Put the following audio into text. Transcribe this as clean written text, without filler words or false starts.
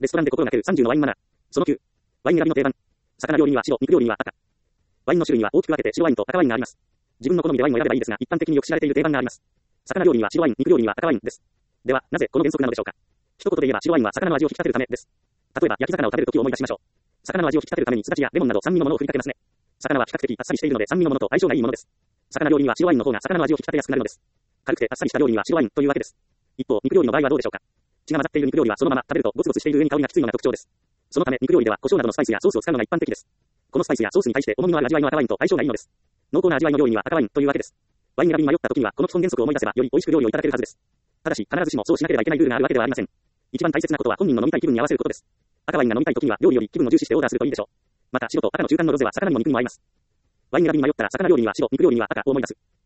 レストランで心がける30のワインマナー。その9。ワイン選びの定番。魚料理には白、肉料理には赤。ワインの種類には大きく分けて白ワインと赤ワインがあります。自分の好みでワインを選べばいいですが、一般的によく知られている定番があります。魚料理には白ワイン、肉料理には赤ワインです。では、なぜこの原則なのでしょうか。一言で言えば白ワインは魚の味を引き立てるためです。例えば、焼き魚を食べるときを思い出しましょう。魚の味を引き立てるためにすだちやレモンなど酸味のものを振りかけますね。魚は比較的あっさりしているので酸味のものと相性がいいものです。魚料理には白ワインの方が魚の味を引き立てやすくなるのです。軽くてあっさりした料理には白ワインというわけです。一方、肉料理の場合はどうでしょうか。血が混ざっている肉料理はそのまま食べるとゴツゴツしている上に香りがきついのが特徴です。そのため肉料理では胡椒などのスパイスやソースを使うのが一般的です。このスパイスやソースに対して重みのある味わいの赤ワインと相性がいいのです。濃厚な味わいの料理には赤ワインというわけです。ワイン選びに迷った時にはこの基本原則を思い出せばより美味しく料理をいただけるはずです。ただし必ずしもそうしなければいけないルールがあるわけではありません。一番大切なことは本人の飲みたい気分に合わせることです。赤ワインが飲みたい時には料理より気分を重視してオーダーするといいでしょう。また白と赤の中間のロゼは魚にも肉にも合います。ワイン選びに迷ったら魚料理には白、肉料理には赤を思い出す。